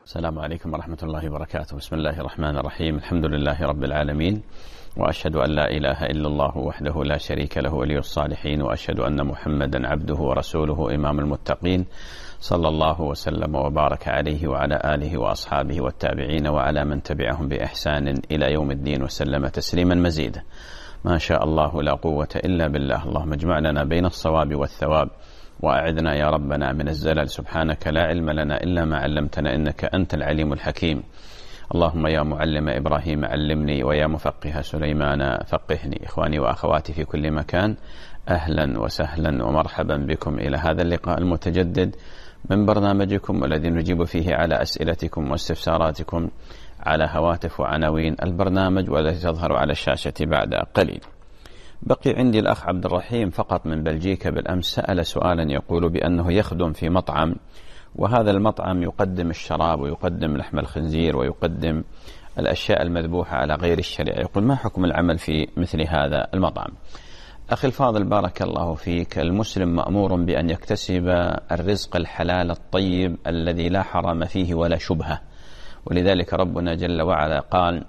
السلام عليكم ورحمة الله وبركاته. بسم الله الرحمن الرحيم. الحمد لله رب العالمين، وأشهد أن لا إله إلا الله وحده لا شريك له ولي الصالحين، وأشهد أن محمدا عبده ورسوله إمام المتقين، صلى الله وسلم وبارك عليه وعلى آله وأصحابه والتابعين وعلى من تبعهم بإحسان إلى يوم الدين وسلم تسليما مزيدا. ما شاء الله لا قوة إلا بالله. اللهم اجمع لنا بين الصواب والثواب، وأعذنا يا ربنا من الزلل. سبحانك لا علم لنا إلا ما علمتنا، إنك أنت العليم الحكيم. اللهم يا معلم إبراهيم علمني، ويا مفقه سليمان فقهني. إخواني وأخواتي في كل مكان، أهلا وسهلا ومرحبا بكم إلى هذا اللقاء المتجدد من برنامجكم الذي نجيب فيه على أسئلتكم واستفساراتكم على هواتف وعناوين البرنامج والتي تظهر على الشاشة بعد قليل. بقي عندي الأخ عبد الرحيم فقط من بلجيكا بالأمس سأل سؤالا يقول بأنه يخدم في مطعم، وهذا المطعم يقدم الشراب ويقدم لحم الخنزير ويقدم الأشياء المذبوحة على غير الشريعة. يقول: ما حكم العمل في مثل هذا المطعم؟ أخي الفاضل بارك الله فيك، المسلم مأمور بأن يكتسب الرزق الحلال الطيب الذي لا حرام فيه ولا شبهة، ولذلك ربنا جل وعلا قال: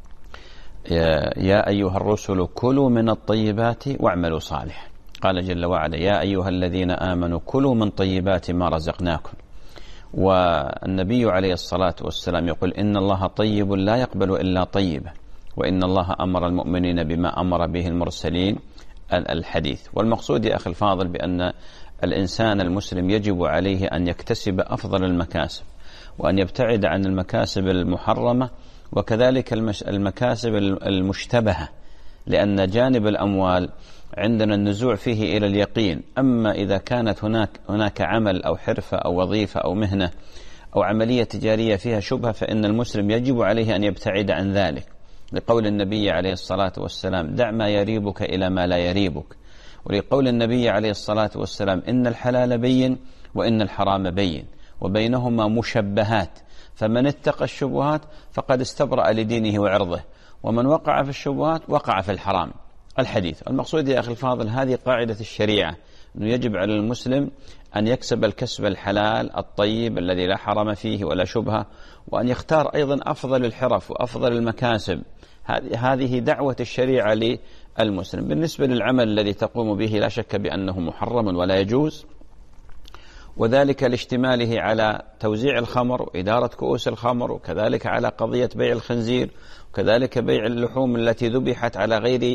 يا أيها الرسل كلوا من الطيبات واعملوا صالح. قال جل وعلا: يا أيها الذين آمنوا كلوا من طيبات ما رزقناكم. والنبي عليه الصلاة والسلام يقول: إن الله طيب لا يقبل إلا طيبا، وإن الله أمر المؤمنين بما أمر به المرسلين. الحديث. والمقصود يا أخي الفاضل بأن الإنسان المسلم يجب عليه أن يكتسب أفضل المكاسب، وأن يبتعد عن المكاسب المحرمة، وكذلك المكاسب المشتبهة، لأن جانب الأموال عندنا النزوع فيه إلى اليقين. أما إذا كانت هناك عمل أو حرفة أو وظيفة أو مهنة أو عملية تجارية فيها شبهة، فإن المسلم يجب عليه أن يبتعد عن ذلك، لقول النبي عليه الصلاة والسلام: دع ما يريبك إلى ما لا يريبك. ولقول النبي عليه الصلاة والسلام: إن الحلال بين وإن الحرام بين وبينهما مشبهات، فمن اتقى الشبهات فقد استبرأ لدينه وعرضه، ومن وقع في الشبهات وقع في الحرام. الحديث. المقصود يا أخي الفاضل هذه قاعدة الشريعة، أنه يجب على المسلم أن يكسب الكسب الحلال الطيب الذي لا حرام فيه ولا شبهة، وأن يختار أيضا أفضل الحرف وأفضل المكاسب. هذه دعوة الشريعة للمسلم. بالنسبة للعمل الذي تقوم به لا شك بأنه محرم ولا يجوز، وذلك لاشتماله على توزيع الخمر وإدارة كؤوس الخمر، وكذلك على قضية بيع الخنزير، وكذلك بيع اللحوم التي ذبحت على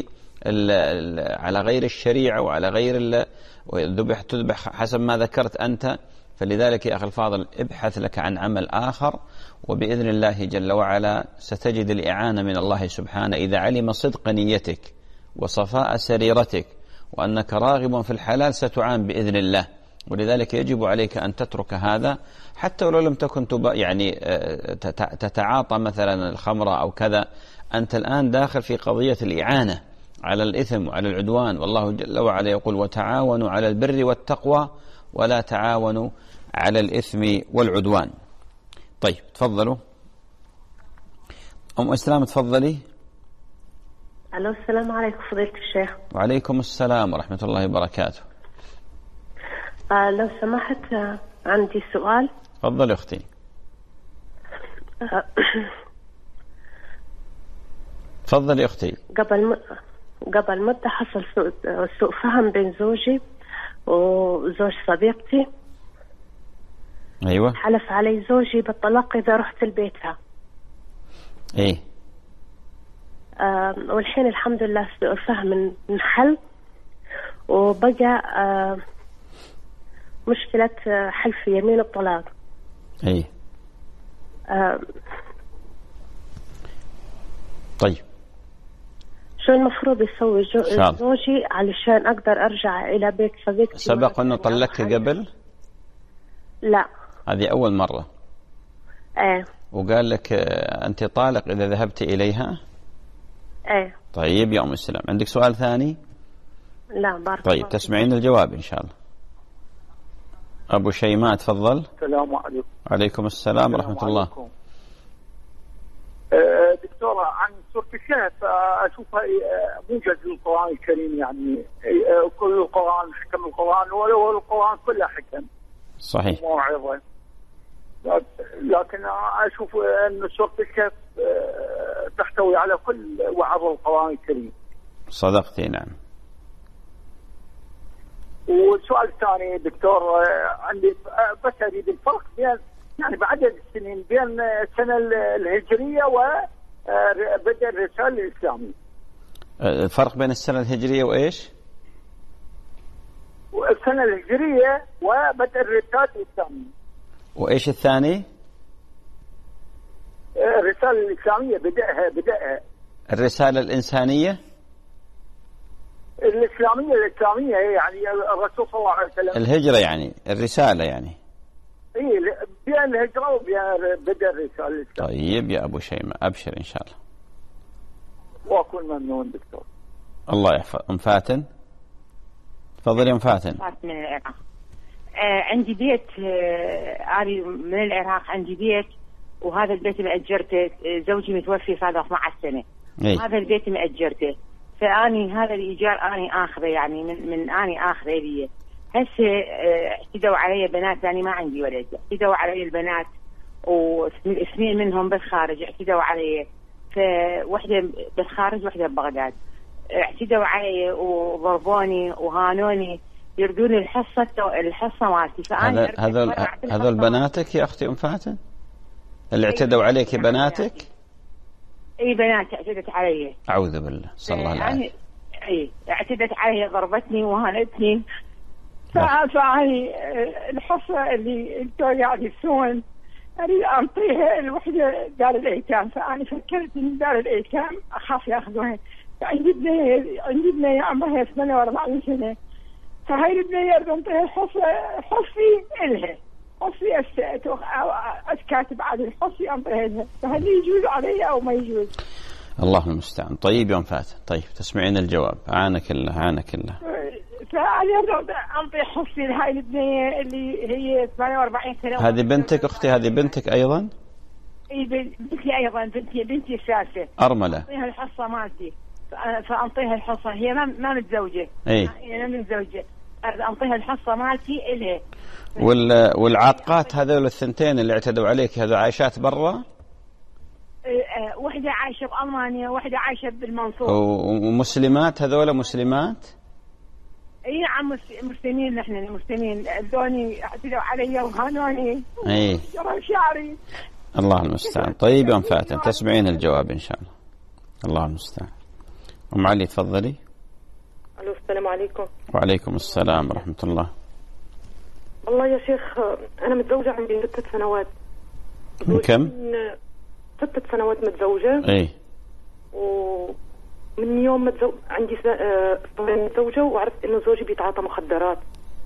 غير الشريعة وعلى غير تذبح حسب ما ذكرت أنت. فلذلك يا أخي الفاضل ابحث لك عن عمل آخر، وبإذن الله جل وعلا ستجد الإعانة من الله سبحانه إذا علم صدق نيتك وصفاء سريرتك وأنك راغب في الحلال، ستعان بإذن الله. ولذلك يجب عليك أن تترك هذا، حتى ولو لم تكن تتعاطى مثلا الخمر أو كذا. أنت الآن داخل في قضية الإعانة على الإثم وعلى العدوان، والله جل وعلا يقول: وتعاونوا على البر والتقوى ولا تعاونوا على الإثم والعدوان. طيب تفضلوا. أم إسلام تفضلي. ألو، السلام عليكم فضيلة الشيخ. وعليكم السلام ورحمة الله وبركاته. لو سمحت عندي سؤال. تفضل أختي. تفضلي أختي. قبل مدة حصل سوء فهم بين زوجي وزوج صديقتي. أيوة. حلف علي زوجي بالطلاق إذا رحت لبيتها. إيه. والحين الحمد لله سوء الفهم انحل، وبقى مشكلة حلف يمين الطلاق. أي. طيب شو المفروض يسوي زوجي علشان أقدر أرجع إلى بيت صديقتي؟ سبق أنه طلقك قبل؟ لا، هذه أول مرة. ايه. وقال لك أنت طالق إذا ذهبت إليها؟ ايه. طيب يا أم السلام، عندك سؤال ثاني؟ لا بارك. طيب تسمعين الجواب إن شاء الله. أبو شيماء تفضل. السلام عليكم. عليكم السلام ورحمة الله. دكتورة، عن سورة الكهف أشوفها موجز للقرآن الكريم، يعني كل القرآن حكم القرآن، ولو القرآن كله حكم. صحيح. موعظة. لكن أشوف أن سورة الكهف تحتوي على كل وعظ القرآن الكريم. صدقتي نعم. والسؤال الثاني دكتور، عندي بس أريد الفرق بين يعني بعدد السنين بين السنة الهجرية وبدء الرسالة الإسلامية. الفرق بين السنة الهجرية وإيش؟ السنة الهجرية وبدء الرسالة الإسلامية. وإيش الثاني؟ الرسالة الإسلامية بدأها. الرسالة الإنسانية؟ الإسلامية يعني الرسول صلى الله عليه وسلم. الهجرة يعني الرسالة يعني. إيه بين الهجرة وبين بدء الرسالة الإسلامية. طيب يا أبو شيماء أبشر إن شاء الله. وأكون ممنون دكتور. الله يحفظ. أم فاتن تفضلي. أم فاتن. من العراق. عندي بيت أنا من العراق، عندي بيت وهذا البيت مأجرته، زوجي متوفي صار 12 سنة. هذا البيت مأجرته، فأني هذا الإيجار أني آخذه يعني من أني آخذه لي. هسه اعتدوا علي بنات، يعني ما عندي ولد، اعتدوا علي البنات واثنين منهم بالخارج اعتدوا علي، فوحدة بالخارج وحدة ببغداد. اعتدوا علي وضربوني وهانوني، يردون الحصة مالتي. فأنا هذول بناتك يا أختي أم فاتن اللي اعتدوا عليك؟ بناتك؟ اي بناتي اعتدت علي. أعوذ بالله، صلى الله عليه. اي اعتدت علي، ضربتني وهانتني. فأني الحصة اللي انتوا قاعد تسوون اريد انطيها الوحدة دار الايتام، فأنا فكرت ان دار الايتام اخاف ياخذوها. عندي بنية عمرها 48 سنة، فهاي البنية اريد انطيها الحصة، حصي الها، حصي أتكاتب على الحصي أنطيها لها، فهل يجوز علي أو ما يجوز؟ الله المستعان. طيب يوم فاتن، طيب تسمعين الجواب. عانك الله عانك الله. فأنا أنطي حصي لهاي البنية اللي هي 48 سنة. هذه بنتك أختي؟ هذه بنتك أيضا؟ إي بنتي أيضا، بنتي الثالثة أرملة. أنطيها الحصة مالتي، فأنطيها الحصة، هي ما متزوجة. إيه هي ما متزوجة، أنطيها الحصة مالتي إلها. والعاقات هذول الثنتين اللي اعتدوا عليك هذول عايشات برا؟ وحدة عايشة بألمانيا، وحدة عايشة بالمنصور. ومسلمات هذول؟ مسلمات؟ اي نعم مسلمين، نحن المسلمين. ادوني اعتدوا علي وهانوني. اي شعري. الله المستعان. طيب يا ام فاتن تسمعين الجواب ان شاء الله. الله المستعان. ام علي تفضلي. الو السلام عليكم. وعليكم السلام ورحمة الله. والله يا شيخ انا متزوجة عندي 6 سنوات. من كم؟ 6 سنوات متزوجة. اي. ومن يوم عندي متزوجة وعرفت انه زوجي بيتعاطى مخدرات.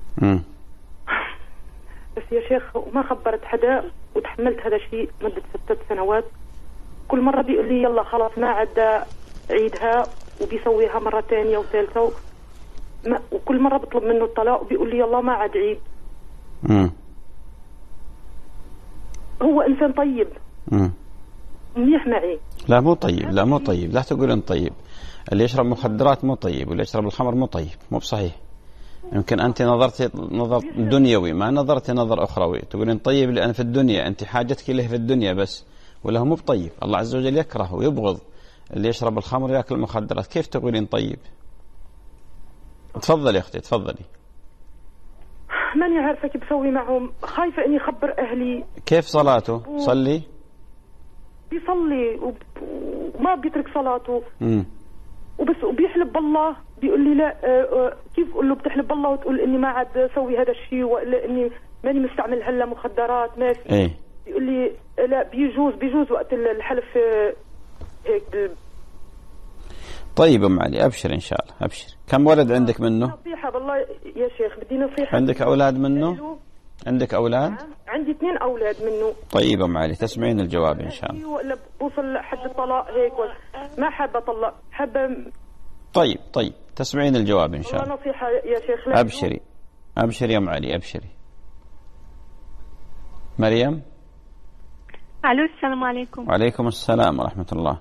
بس يا شيخ ما خبرت حدا وتحملت هذا الشيء مدة 6 سنوات. كل مرة بيقول لي يلا خلاص ما عاد عيدها، وبيسويها مرة ثانية وثالثة وكل مرة بطلب منه الطلاق وبيقول لي يلا ما عاد عيد. هو إنسان طيب منيح معي. لا مو طيب، لا مو طيب، لا تقولين طيب. اللي يشرب مخدرات مو طيب، واللي يشرب الخمر مو طيب، مو بصحيح. يمكن أنت نظرتي نظر دنيوي، ما نظرتي نظر أخروي. تقولين طيب لأن في الدنيا أنت حاجتك له في الدنيا بس، وله مو بطيب. الله عز وجل يكره ويبغض اللي يشرب الخمر ويأكل المخدرات. كيف تقولين طيب؟ تفضلي يا أختي تفضلي. ماني عارفة كيف بسوي معهم، خايفة إني أخبر أهلي. كيف صلاته؟ صلي؟ بيصلي وما بيترك صلاته. وبس وبيحلب بالله، بيقول لي لا كيف أقول له بتحلب بالله وتقول إني ما عاد أسوي هذا الشيء ولا إني ماني مستعمل هلا مخدرات ما في. إيه؟ بيقول لي لا بيجوز وقت الحلف هيك. طيب أم علي أبشر إن شاء الله أبشر. كم ولد عندك منه؟ نصيحة بالله يا شيخ، بدي نصيحة. عندك أولاد منه؟ عندك أولاد؟ عندي 2 أولاد منه. طيب أم علي تسمعين الجواب إن شاء الله. ولا بوصل حد الطلاق هيك ما حابة أطلق، حابة. طيب تسمعين الجواب إن شاء الله. نصيحة يا شيخ. أبشري يا أم علي أبشري. مريم. الو السلام عليكم. وعليكم السلام ورحمة الله.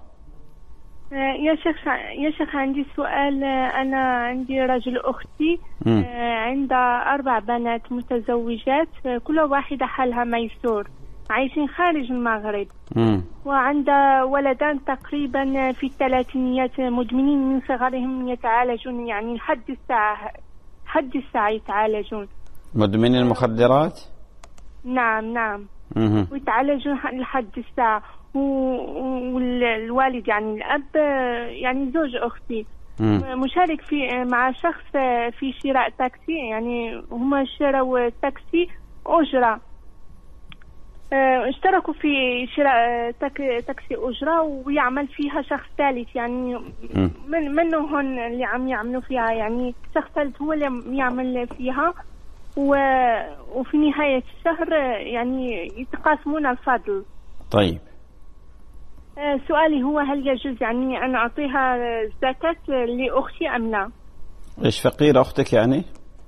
يا شيخ عندي سؤال. أنا عندي رجل أختي عندها 4 بنات متزوجات، كل واحدة حالها ميسور. عايشين خارج المغرب. وعند ولدان تقريبا في الثلاثينيات مدمنين من صغرهم يتعالجون، يعني حد الساعة يتعالجون. مدمنين المخدرات؟ نعم. ويتعالجون لحد الساعة. والوالد يعني الأب يعني زوج أختي مشارك مع شخص في شراء تاكسي، يعني هما شروا تاكسي أجرة، اشتركوا في شراء تاكسي أجرة، ويعمل فيها شخص ثالث، يعني منه هون اللي عم يعملوا فيها، يعني شخص ثالث هو اللي يعمل فيها، وفي نهاية الشهر يعني يتقاسمون الفضل. طيب سؤالي هو هل يجوز يعني أن أعطيها زكاة لأختي أم لا؟ إيش فقيرة أختك يعني؟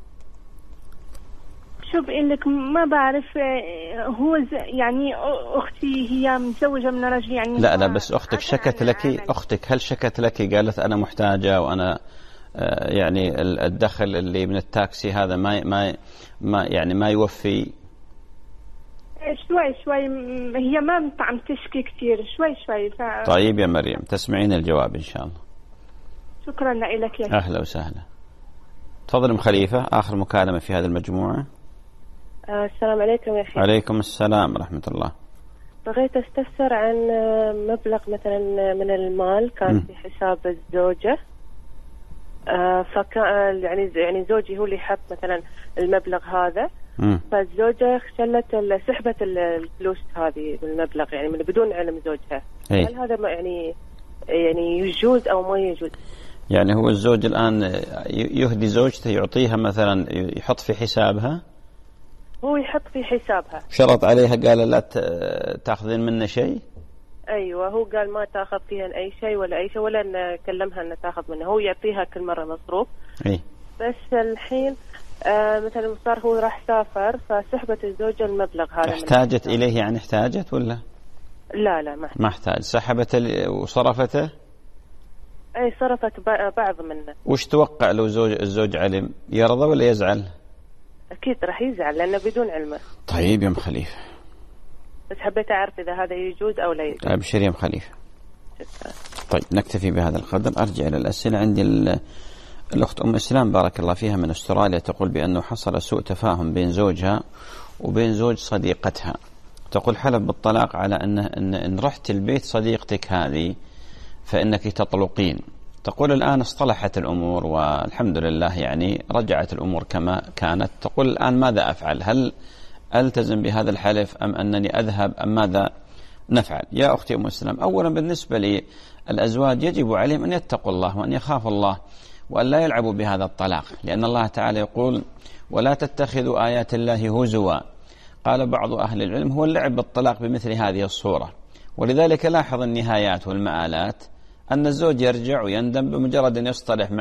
شو بقول لك ما بعرف، هو يعني أختي هي متزوجة من رجل يعني. لا بس أختك شكت لك، أختك هل شكت لك قالت أنا محتاجة وأنا يعني الدخل اللي من التاكسي هذا ما يعني ما يوفي؟ شوي هي ما عم تشكي كثير، شوي طيب يا مريم تسمعين الجواب إن شاء الله. شكرا لك يا أهلا وسهلا. تفضل خليفة، آخر مكالمة في هذه المجموعة. السلام عليكم يا أخي. عليكم السلام ورحمة الله. بغيت أستفسر عن مبلغ مثلا من المال كان في حساب الزوجة، فكان يعني زوجي هو اللي حط مثلا المبلغ هذا، فالزوجة سحبت الفلوس هذه من المبلغ يعني من بدون علم زوجها. هل هذا يعني يجوز أو ما يجوز؟ يعني هو الزوج الآن يهدي زوجته، يعطيها مثلا يحط في حسابها، هو يحط في حسابها، شرط عليها قال لا تأخذين منه شيء. أيوة هو قال ما تأخذ فيها أي شيء ولا نكلمها أن تأخذ منه، هو يعطيها كل مرة مصروف. بس الحين مثلا صار هو راح سافر فسحبت الزوجة المبلغ هذا. احتاجت إليه يعني احتاجت ولا؟ لا ما احتاج. سحبت وصرفته؟ أي صرفت بعض منه. وش توقع لو الزوج علم، يرضى ولا يزعل؟ أكيد راح يزعل لأنه بدون علمه. طيب يا أم خليفة، بس حبيت أعرف إذا هذا يجوز أو لا يجوز. أبشر يا أم خليفة. شكرا. طيب نكتفي بهذا القدر. أرجع إلى الأسئلة. عندي الأخت أم إسلام بارك الله فيها من أستراليا تقول بأنه حصل سوء تفاهم بين زوجها وبين زوج صديقتها. تقول حلف بالطلاق على إن رحت البيت صديقتك هذه فإنك تطلقين. تقول الآن اصطلحت الأمور والحمد لله، يعني رجعت الأمور كما كانت. تقول الآن ماذا أفعل؟ هل ألتزم بهذا الحلف أم أنني أذهب أم ماذا نفعل؟ يا أختي أم إسلام، أولا بالنسبة للأزواج يجب عليهم أن يتقوا الله وأن يخافوا الله وأن لا يلعبوا بهذا الطلاق، لأن الله تعالى يقول ولا تتخذوا آيات الله هزوا. قال بعض أهل العلم هو اللعب بالطلاق بمثل هذه الصورة. ولذلك لاحظ النهايات والمآلات أن الزوج يرجع ويندم بمجرد أن يصطلح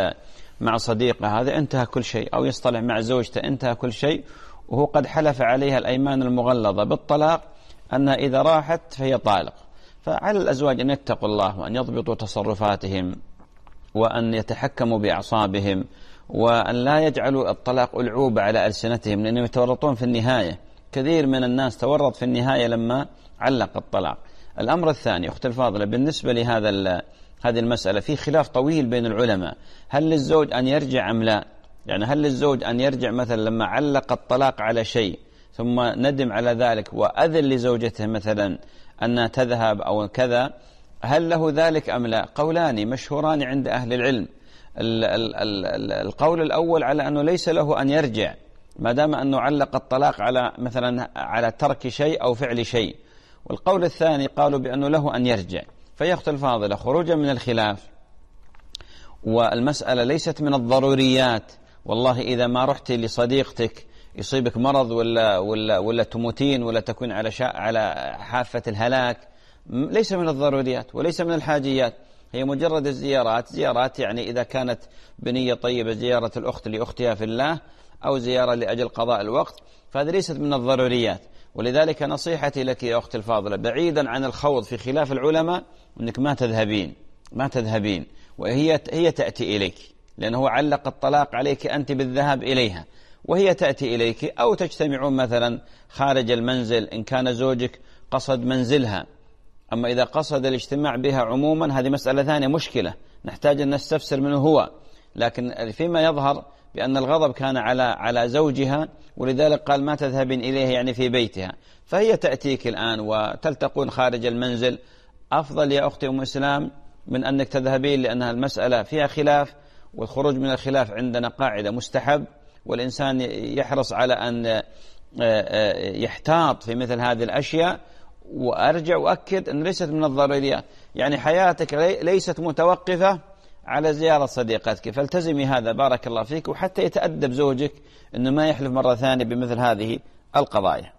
مع صديقه هذا انتهى كل شيء، أو يصطلح مع زوجته انتهى كل شيء، وهو قد حلف عليها الأيمان المغلظة بالطلاق أنها إذا راحت فهي طالق. فعلى الأزواج أن يتقوا الله وأن يضبطوا تصرفاتهم وأن يتحكموا بأعصابهم وأن لا يجعلوا الطلاق ألعوبة على ألسنتهم، لأنهم يتورطون في النهاية. كثير من الناس تورط في النهاية لما علق الطلاق. الأمر الثاني أخت الفاضلة، بالنسبة هذه المسألة في خلاف طويل بين العلماء، هل للزوج أن يرجع أم لا؟ يعني هل للزوج أن يرجع مثلا لما علق الطلاق على شيء ثم ندم على ذلك وأذن لزوجته مثلا أنها تذهب أو كذا، هل له ذلك أم لا؟ قولان مشهوران عند أهل العلم. القول الأول على أنه ليس له أن يرجع ما دام أنه علق الطلاق على مثلا على ترك شيء أو فعل شيء. والقول الثاني قالوا بأنه له أن يرجع. فيا أخت الفاضلة، خروجا من الخلاف والمسألة ليست من الضروريات، والله إذا ما رحت لصديقتك يصيبك مرض ولا تموتين ولا تكون على حافة الهلاك، ليس من الضروريات وليس من الحاجيات، هي مجرد زيارات يعني إذا كانت بنية طيبة، زيارة الأخت لأختها في الله أو زيارة لأجل قضاء الوقت، فهذه ليست من الضروريات. ولذلك نصيحتي لك يا أخت الفاضلة، بعيدا عن الخوض في خلاف العلماء، أنك ما تذهبين وهي تأتي إليك، لأنه علق الطلاق عليك أنت بالذهاب إليها، وهي تأتي إليك، أو تجتمعون مثلا خارج المنزل إن كان زوجك قصد منزلها. أما إذا قصد الاجتماع بها عموما هذه مسألة ثانية، مشكلة نحتاج أن نستفسر منه هو، لكن فيما يظهر بأن الغضب كان على زوجها، ولذلك قال ما تذهبين إليه يعني في بيتها، فهي تأتيك الآن وتلتقون خارج المنزل. أفضل يا أختي أم إسلام من أنك تذهبين، لأنها المسألة فيها خلاف، والخروج من الخلاف عندنا قاعدة مستحب، والإنسان يحرص على أن يحتاط في مثل هذه الأشياء. وأرجع وأكد أن ليست من الضروريات، يعني حياتك ليست متوقفة على زيارة صديقتك، فالتزمي هذا بارك الله فيك، وحتى يتأدب زوجك أنه ما يحلف مرة ثانية بمثل هذه القضايا.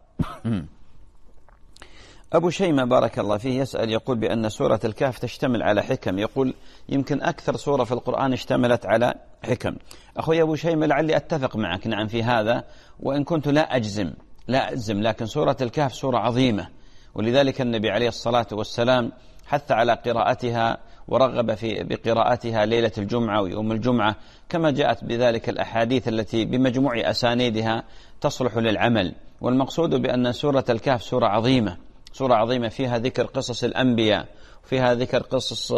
أبو شيمة بارك الله فيه يسأل يقول بأن سورة الكهف تشتمل على حكم، يقول يمكن أكثر سورة في القرآن اشتملت على حكم. أخوي أبو شيمة لعلي أتفق معك نعم في هذا، وإن كنت لا أجزم لكن سورة الكهف سورة عظيمة، ولذلك النبي عليه الصلاة والسلام حث على قراءتها ورغب بقراءتها ليلة الجمعة ويوم الجمعة، كما جاءت بذلك الأحاديث التي بمجموع أسانيدها تصلح للعمل. والمقصود بأن سورة الكهف سورة عظيمة فيها ذكر قصص الأنبياء، وفيها ذكر قصص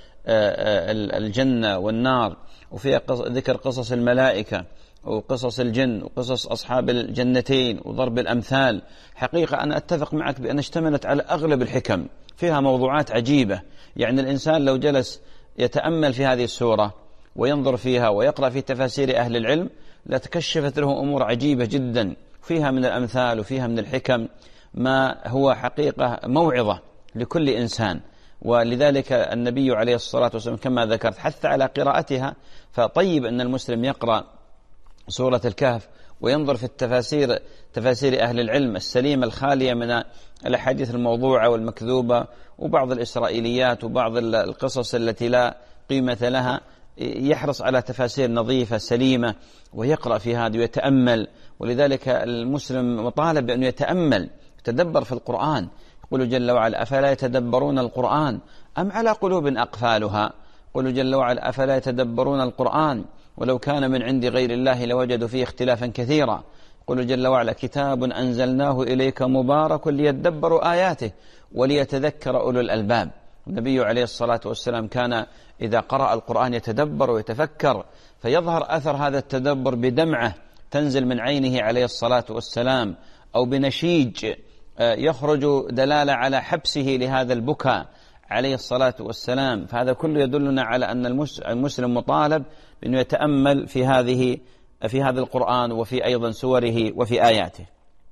الجنة والنار، وفيها ذكر قصص الملائكة وقصص الجن وقصص أصحاب الجنتين وضرب الأمثال. حقيقة أنا أتفق معك بأن اشتملت على أغلب الحكم، فيها موضوعات عجيبة، يعني الإنسان لو جلس يتأمل في هذه السورة وينظر فيها ويقرأ في تفاسير أهل العلم لتكشفت له أمور عجيبة جدا، فيها من الأمثال وفيها من الحكم ما هو حقيقة موعظة لكل إنسان. ولذلك النبي عليه الصلاة والسلام كما ذكرت حث على قراءتها، فطيب أن المسلم يقرأ سورة الكهف وينظر في تفاسير أهل العلم السليمة الخالية من الأحاديث الموضوعة والمكذوبة وبعض الإسرائيليات وبعض القصص التي لا قيمة لها، يحرص على تفاسير نظيفة سليمة ويقرأ في هذا ويتأمل. ولذلك المسلم مطالب بأنه يتدبر في القرآن. يقول جل وعلا أفلا يتدبرون القرآن أم على قلوب أقفالها. يقول جل وعلا أفلا يتدبرون القرآن ولو كان من عند غير الله لوجدوا فيه اختلافا كثيرا. يقول جل وعلا كتاب أنزلناه إليك مبارك ليدبروا آياته وليتذكر أولو الألباب. النبي عليه الصلاة والسلام كان إذا قرأ القرآن يتدبر ويتفكر، فيظهر أثر هذا التدبر بدمعة تنزل من عينه عليه الصلاة والسلام، أو بنشيج يخرج دلالة على حبسه لهذا البكاء عليه الصلاة والسلام. فهذا كله يدلنا على أن المسلم مطالب بأنه يتأمل في هذا القرآن وفي أيضا سوره وفي آياته.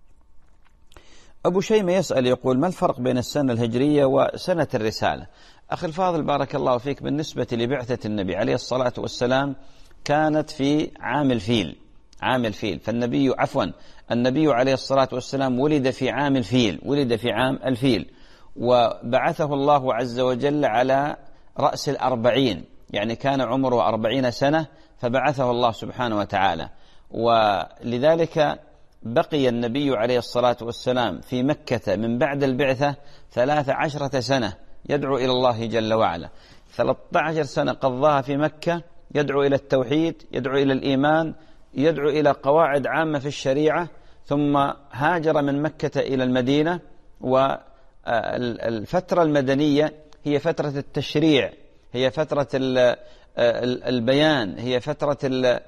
أبو شيمة يسأل يقول ما الفرق بين السنة الهجرية وسنة الرسالة؟ أخي الفاضل بارك الله فيك، بالنسبة لبعثة النبي عليه الصلاة والسلام كانت في عام الفيل، النبي عليه الصلاة والسلام ولد في عام الفيل، وبعثه الله عز وجل على رأس 40، يعني كان عمره 40 سنة فبعثه الله سبحانه وتعالى. ولذلك بقي النبي عليه الصلاة والسلام في مكة من بعد البعثة 13 سنة يدعو إلى الله جل وعلا. 13 سنة قضاها في مكة يدعو إلى التوحيد، يدعو إلى الإيمان، يدعو إلى قواعد عامة في الشريعة، ثم هاجر من مكة إلى المدينة. والفترة المدنية هي فترة التشريع، هي فترة البيان، هي فترة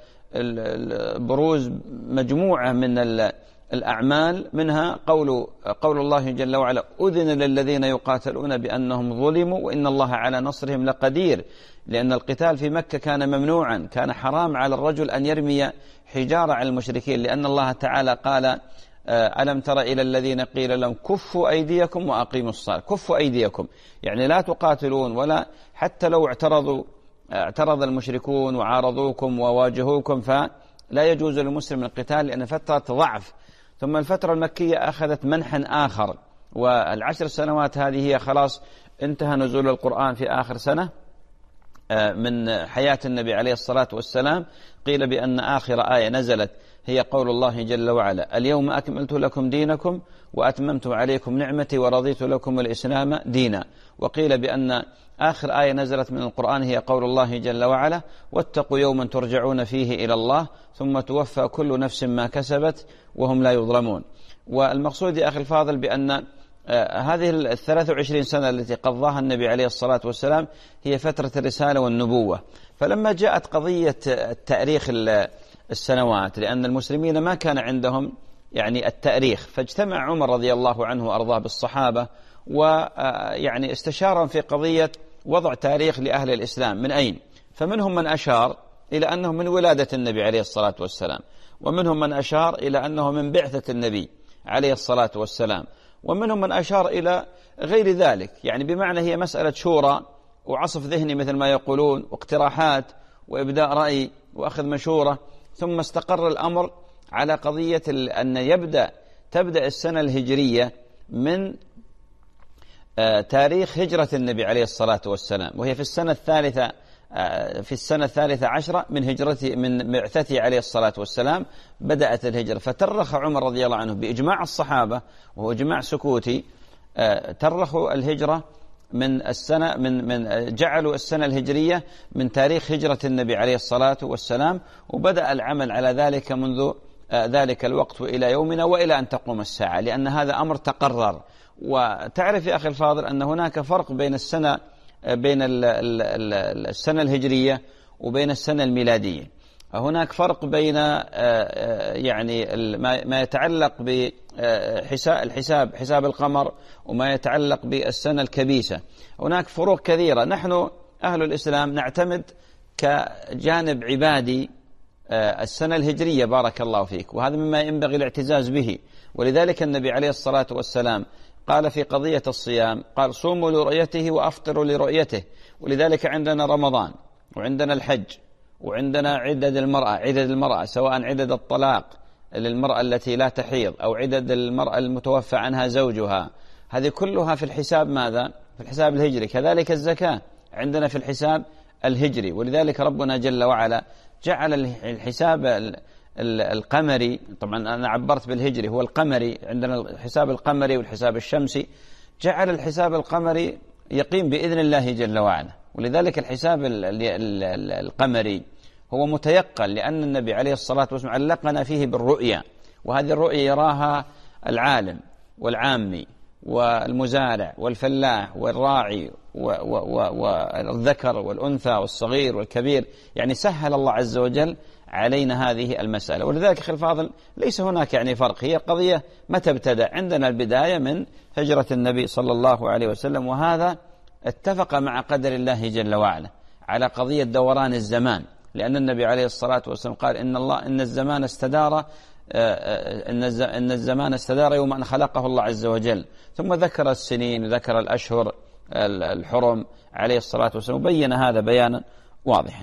بروز مجموعة من الأعمال، منها قول الله جل وعلا أذن للذين يقاتلون بأنهم ظلموا وإن الله على نصرهم لقدير. لأن القتال في مكة كان ممنوعا، كان حرام على الرجل أن يرمي حجارة على المشركين، لأن الله تعالى قال ألم تر إلى الذين قيل لهم كفوا أيديكم وأقيموا الصلاة. كفوا أيديكم يعني لا تقاتلون، ولا حتى لو اعترض المشركون وعارضوكم وواجهوكم فلا يجوز للمسلم القتال، لأن فترة ضعف. ثم الفترة المكية أخذت منحا آخر، والعشر سنوات هذه هي خلاص انتهى نزول القرآن في آخر سنة من حياة النبي عليه الصلاة والسلام. قيل بأن آخر آية نزلت هي قول الله جل وعلا: اليوم أكملت لكم دينكم وأتممت عليكم نعمتي ورضيت لكم الإسلام دينا. وقيل بأن آخر آية نزلت من القرآن هي قول الله جل وعلا: واتقوا يوما ترجعون فيه إلى الله ثم توفى كل نفس ما كسبت وهم لا يظلمون. والمقصود يا أخي الفاضل بأن هذه 23 سنة التي قضاها النبي عليه الصلاة والسلام هي فترة الرسالة والنبوة. فلما جاءت قضية التأريخ السنوات، لأن المسلمين ما كان عندهم يعني التأريخ، فاجتمع عمر رضي الله عنه وأرضاه بالصحابة ويعني استشارهم في قضية وضع تاريخ لأهل الإسلام من أين. فمنهم من أشار إلى أنه من ولادة النبي عليه الصلاة والسلام، ومنهم من أشار إلى أنه من بعثة النبي عليه الصلاة والسلام، ومنهم من أشار إلى غير ذلك. يعني بمعنى هي مسألة شورى وعصف ذهني مثل ما يقولون، واقتراحات وإبداء رأي وأخذ مشورة، ثم استقر الأمر على قضية أن تبدأ السنة الهجرية من تاريخ هجرة النبي عليه الصلاة والسلام، وهي في السنة الثالثة عشرة من بعثته عليه الصلاة والسلام بدأت الهجرة. فترخ عمر رضي الله عنه بإجماع الصحابة، وهو إجماع سكوتي، ترخوا الهجرة من السنة من جعلوا السنة الهجرية من تاريخ هجرة النبي عليه الصلاة والسلام، وبدأ العمل على ذلك منذ ذلك الوقت وإلى يومنا وإلى أن تقوم الساعة، لأن هذا أمر تقرر. وتعرف يا أخي الفاضل أن هناك فرق بين السنة الهجرية وبين السنة الميلادية. هناك فرق بين يعني ما يتعلق بحساب القمر وما يتعلق بالسنة الكبيسة. هناك فروق كثيرة. نحن أهل الإسلام نعتمد كجانب عبادي السنة الهجرية، بارك الله فيك، وهذا مما ينبغي الاعتزاز به. ولذلك النبي عليه الصلاة والسلام قال في قضية الصيام، قال: صوموا لرؤيته وأفطروا لرؤيته. ولذلك عندنا رمضان، وعندنا الحج، وعندنا عدد المرأة سواء عدد الطلاق للمرأة التي لا تحيض أو عدد المرأة المتوفى عنها زوجها، هذه كلها في الحساب ماذا؟ في الحساب الهجري. كذلك الزكاة عندنا في الحساب الهجري. ولذلك ربنا جل وعلا جعل الحساب القمري، طبعا أنا عبرت بالهجري، هو القمري، عندنا الحساب القمري والحساب الشمسي، جعل الحساب القمري يقيم بإذن الله جل وعلا. ولذلك الحساب القمري هو متيقن، لأن النبي عليه الصلاة والسلام علقنا فيه بالرؤيا، وهذه الرؤيا يراها العالم والعامي والمزارع والفلاح والراعي والذكر والأنثى والصغير والكبير. يعني سهل الله عز وجل علينا هذه المسألة. ولذلك أخي الفاضل ليس هناك يعني فرق، هي قضية متى ابتدأ. عندنا البداية من هجرة النبي صلى الله عليه وسلم، وهذا اتفق مع قدر الله جل وعلا على قضية دوران الزمان، لأن النبي عليه الصلاة والسلام قال: إن الزمان استدار يوم أن خلقه الله عز وجل. ثم ذكر السنين وذكر الأشهر الحرم عليه الصلاة والسلام، وبين هذا بيانا واضحا.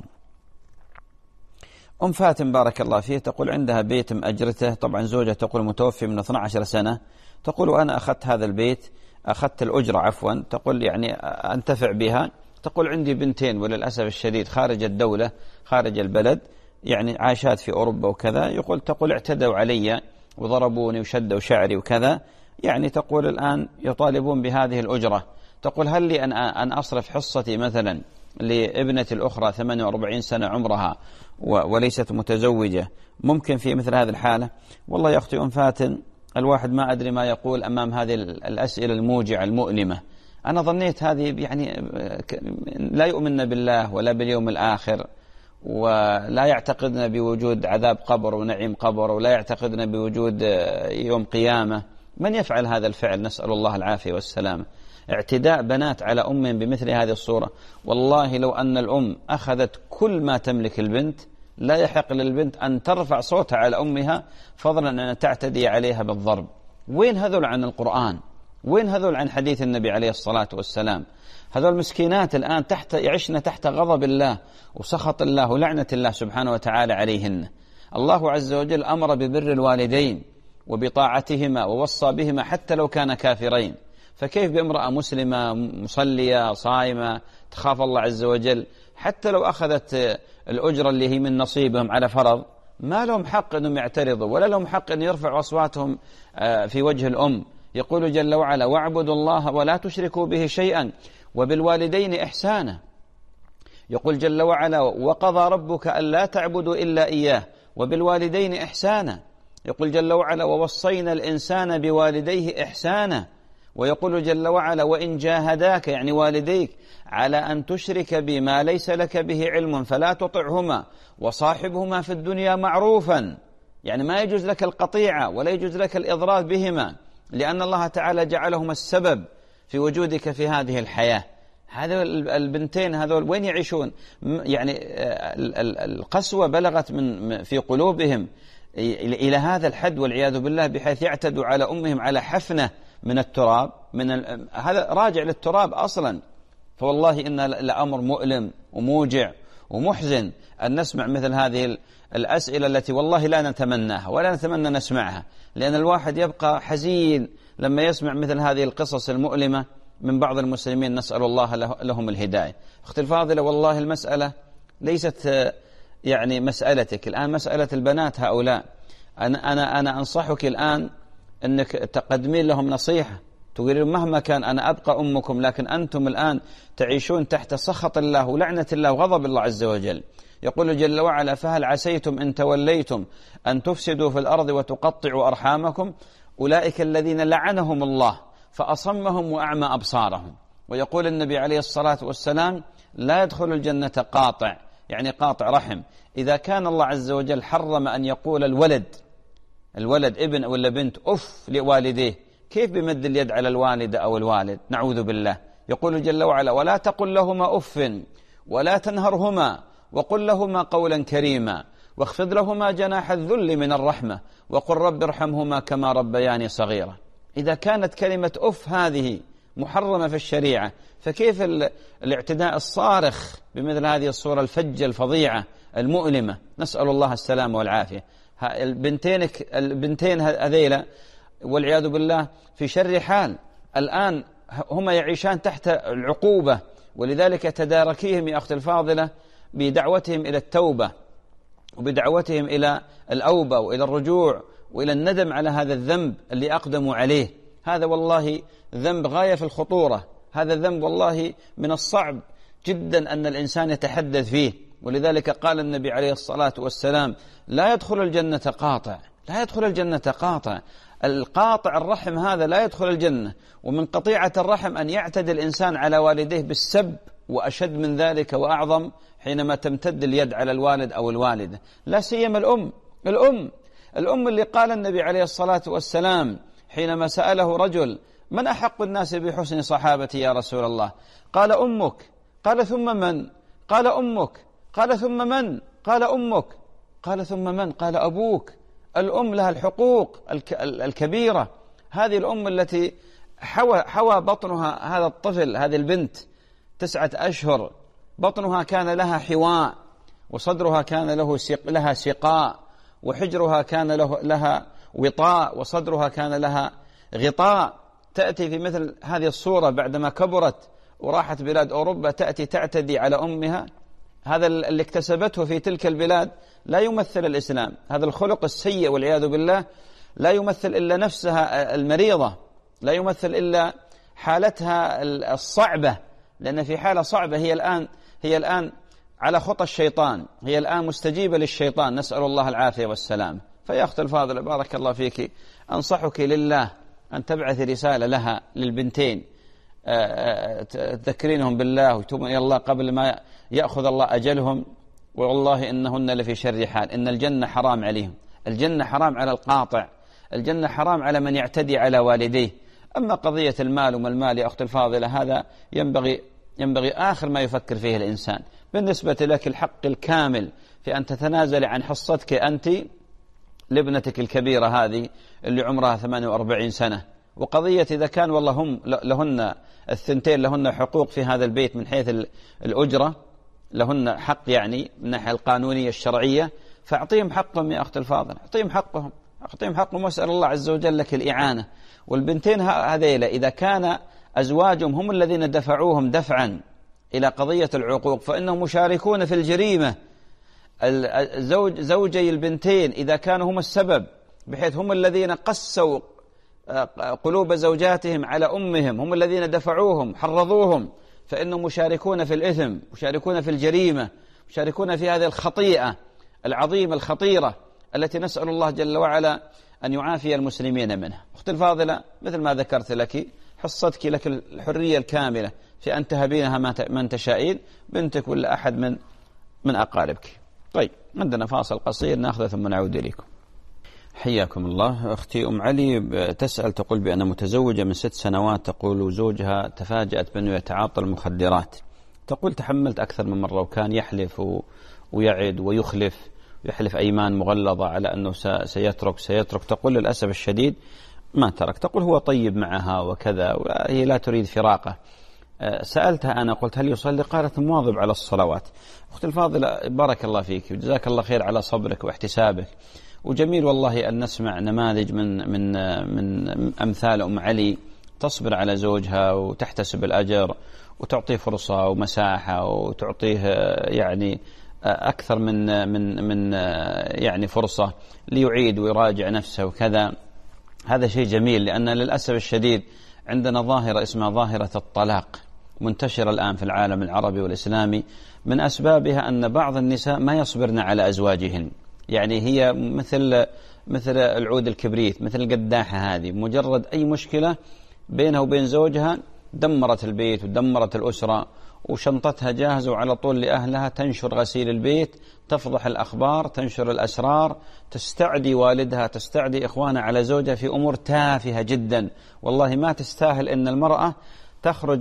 أم فاتن بارك الله فيه تقول عندها بيت مأجرته، طبعا زوجها تقول متوفي من 12 سنة، تقول: أنا أخذت هذا البيت، أخذت الأجرة عفوا، تقول يعني أنتفع بها. تقول: عندي بنتين وللأسف الشديد خارج الدولة خارج البلد، يعني عاشات في أوروبا وكذا. تقول اعتدوا علي وضربوني وشدوا شعري وكذا، يعني تقول الآن يطالبون بهذه الأجرة. تقول: هل لي أن أصرف حصتي مثلا لابنة الأخرى 48 سنة عمرها وليست متزوجة، ممكن في مثل هذه الحالة؟ والله يا أختي أم فاتن، الواحد ما أدري ما يقول أمام هذه الأسئلة الموجعة المؤلمة. أنا ظنيت هذه يعني لا يؤمن بالله ولا باليوم الآخر، ولا يعتقدنا بوجود عذاب قبر ونعيم قبر، ولا يعتقدنا بوجود يوم قيامة. من يفعل هذا الفعل؟ نسأل الله العافية والسلامة. اعتداء بنات على أم بمثل هذه الصورة. والله لو أن الأم أخذت كل ما تملك البنت، لا يحق للبنت أن ترفع صوتها على أمها، فضلا أن تعتدي عليها بالضرب. وين هذول عن القرآن؟ وين هذول عن حديث النبي عليه الصلاة والسلام؟ هذول المسكينات الآن يعيشن تحت غضب الله وسخط الله ولعنة الله سبحانه وتعالى عليهن. الله عز وجل أمر ببر الوالدين وبطاعتهما ووصى بهما حتى لو كان كافرين، فكيف بامرأة مسلمة مصلية صائمة تخاف الله عز وجل، حتى لو أخذت الأجرة اللي هي من نصيبهم على فرض، ما لهم حق أنهم يعترضوا ولا لهم حق أن يرفعوا أصواتهم في وجه الأم. يقول جل وعلا: واعبدوا الله ولا تشركوا به شيئا وبالوالدين إحسانا. يقول جل وعلا: وقضى ربك ألا تعبدوا إلا إياه وبالوالدين إحسانا. يقول جل وعلا: ووصينا الإنسان بوالديه إحسانا. ويقول جل وعلا: وإن جاهداك يعني والديك على أن تشرك بما ليس لك به علم فلا تطعهما وصاحبهما في الدنيا معروفا. يعني ما يجوز لك القطيعة ولا يجوز لك الإضرار بهما، لأن الله تعالى جعلهما السبب في وجودك في هذه الحياة. هذا البنتين هذول وين يعيشون؟ يعني القسوة بلغت في قلوبهم إلى هذا الحد والعياذ بالله، بحيث يعتدوا على أمهم على حفنة من التراب، هذا راجع للتراب أصلا. فوالله إن الأمر مؤلم وموجع ومحزن أن نسمع مثل هذه الأسئلة التي والله لا نتمناها ولا نتمنى نسمعها، لأن الواحد يبقى حزين لما يسمع مثل هذه القصص المؤلمة من بعض المسلمين، نسأل الله لهم الهداية. أختي الفاضلة، والله المسألة ليست يعني مسألتك الآن، مسألة البنات هؤلاء. أنا أنصحك الآن أنك تقدمين لهم نصيحة، تقولين مهما كان أنا أبقى أمكم، لكن أنتم الآن تعيشون تحت سخط الله ولعنة الله وغضب الله عز وجل. يقول جل وعلا: فهل عسيتم إن توليتم أن تفسدوا في الأرض وتقطعوا أرحامكم أولئك الذين لعنهم الله فأصمهم وأعمى أبصارهم. ويقول النبي عليه الصلاة والسلام: لا يدخل الجنة قاطع، يعني قاطع رحم. إذا كان الله عز وجل حرم أن يقول الولد ابن ولا بنت أف لوالديه، كيف بمد اليد على الوالدة أو الوالد؟ نعوذ بالله. يقول جل وعلا: ولا تقل لهما أف ولا تنهرهما وقل لهما قولا كريما واخفض لهما جناح الذل من الرحمة وقل رب ارحمهما كما ربياني صغيرا. إذا كانت كلمة أف هذه محرمة في الشريعة، فكيف الاعتداء الصارخ بمثل هذه الصورة الفجة الفظيعة المؤلمة؟ نسأل الله السلامة والعافية. البنتين هذيلا والعياذ بالله في شر حال، الآن هما يعيشان تحت العقوبة، ولذلك تداركيهم يا أختي الفاضلة بدعوتهم إلى التوبة وبدعوتهم إلى الأوبة وإلى الرجوع وإلى الندم على هذا الذنب اللي أقدموا عليه. هذا والله ذنب غاية في الخطورة، هذا الذنب والله من الصعب جدا أن الإنسان يتحدث فيه. ولذلك قال النبي عليه الصلاة والسلام: لا يدخل الجنة قاطع، لا يدخل الجنة قاطع. القاطع الرحم هذا لا يدخل الجنة. ومن قطيعة الرحم أن يعتدي الإنسان على والديه بالسب، وأشد من ذلك وأعظم حينما تمتد اليد على الوالد أو الوالدة، لا سيما الأم اللي قال النبي عليه الصلاة والسلام حينما سأله رجل: من أحق الناس بحسن صحابتي يا رسول الله؟ قال: أمك. قال: ثم من؟ قال: أمك. قال: ثم من؟ قال: أمك. قال: ثم من؟ قال: أبوك. الأم لها الحقوق الكبيرة. هذه الأم التي حوى بطنها هذا الطفل، هذه البنت 9 أشهر، بطنها كان لها حواء، وصدرها كان لها سقاء، وحجرها كان لها وطاء، وصدرها كان لها غطاء. تأتي في مثل هذه الصورة بعدما كبرت وراحت بلاد أوروبا تأتي تعتدي على أمها. هذا اللي اكتسبته في تلك البلاد لا يمثل الإسلام. هذا الخلق السيء والعياذ بالله لا يمثل إلا نفسها المريضة، لا يمثل إلا حالتها الصعبة، لأن في حالة صعبة هي الآن على خطى الشيطان، هي الآن مستجيبة للشيطان، نسأل الله العافية والسلام. فيا أخت الفاضلة بارك الله فيك، أنصحك لله أن تبعث رسالة لها للبنتين تذكرينهم بالله وتوبوا إلى الله قبل ما يأخذ الله أجلهم. والله إنهن لفي شر حال. إن الجنة حرام عليهم، الجنة حرام على القاطع، الجنة حرام على من يعتدي على والديه. أما قضية المال وما المال يا أخت الفاضلة، هذا ينبغي آخر ما يفكر فيه الإنسان. بالنسبة لك الحق الكامل في أن تتنازل عن حصتك أنت لابنتك الكبيرة هذه اللي عمرها 48 سنة. وقضية إذا كان والله هم لهن الثنتين لهن حقوق في هذا البيت من حيث الأجرة، لهن حق يعني من الناحية القانونية الشرعية، فأعطيهم حقهم يا أخت الفاضل، أعطيهم حقهم، واسأل الله عز وجل لك الإعانة. والبنتين هذيلا إذا كان أزواجهم هم الذين دفعوهم دفعا إلى قضية العقوق، فإنهم مشاركون في الجريمة زوجي البنتين إذا كانوا هم السبب بحيث هم الذين قسوا قلوب زوجاتهم على أمهم، هم الذين دفعوهم حرضوهم، فإنهم مشاركون في الإثم، مشاركون في الجريمة، مشاركون في هذه الخطيئة العظيمة الخطيرة التي نسأل الله جل وعلا أن يعافي المسلمين منها. أختي الفاضلة، مثل ما ذكرت لك، حصتك لك الحرية الكاملة في أن تهبينها من تشائين، بنتك ولا أحد من أقاربك. طيب، عندنا فاصل قصير نأخذه ثم نعود إليكم. حياكم الله. أختي أم علي تسأل، تقول بأن متزوجة من 6 سنوات، تقول زوجها تفاجأت بأنه يتعاطى المخدرات. تقول تحملت أكثر من مرة وكان يحلف ويعد ويخلف أيمان مغلظة على أنه سيترك. تقول للأسف الشديد ما ترك. تقول هو طيب معها وكذا وهي لا تريد فراقه. سألتها أنا، قلت هل يصلي؟ قالت مواظب على الصلوات. أختي الفاضلة، بارك الله فيك وجزاك الله خير على صبرك واحتسابك، وجميل والله أن نسمع نماذج من أمثال أم علي تصبر على زوجها وتحتسب الأجر وتعطيه فرصة ومساحة وتعطيه يعني أكثر من يعني فرصة ليعيد ويراجع نفسه وكذا. هذا شيء جميل، لأن للأسف الشديد عندنا ظاهرة اسمها ظاهرة الطلاق منتشرة الآن في العالم العربي والإسلامي، من أسبابها أن بعض النساء ما يصبرن على أزواجهن، يعني هي مثل العود الكبريت، مثل القداحة هذه، مجرد أي مشكلة بينها وبين زوجها دمرت البيت ودمرت الأسرة وشنطتها جاهزة وعلى طول لأهلها، تنشر غسيل البيت، تفضح الأخبار، تنشر الأسرار، تستعدي والدها، تستعدي إخوانها على زوجها في أمور تافهة جدا. والله ما تستاهل أن المرأة تخرج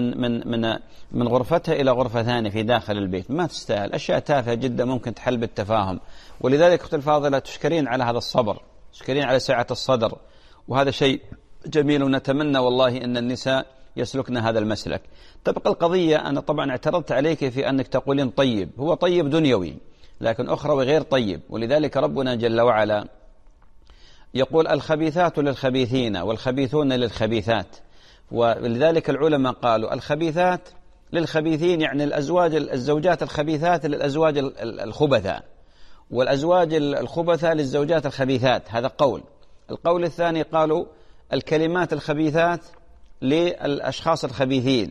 من غرفتها إلى غرفة ثانية في داخل البيت، ما تستاهل، أشياء تافهة جدا ممكن تحل بالتفاهم. ولذلك أختي الفاضلة تشكرين على هذا الصبر، تشكرين على سعة الصدر، وهذا شيء جميل، ونتمنى والله أن النساء يسلكن هذا المسلك. تبقى القضية، أنا طبعا اعترضت عليك في أنك تقولين طيب، هو طيب دنيوي لكن أخروي غير طيب. ولذلك ربنا جل وعلا يقول الخبيثات للخبيثين والخبيثون للخبيثات. ولذلك العلماء قالوا الخبيثات للخبيثين، يعني الزوجات الخبيثات للأزواج الخبثاء، والأزواج الخبثاء للزوجات الخبيثات. هذا قول. القول الثاني قالوا الكلمات الخبيثات للأشخاص الخبيثين،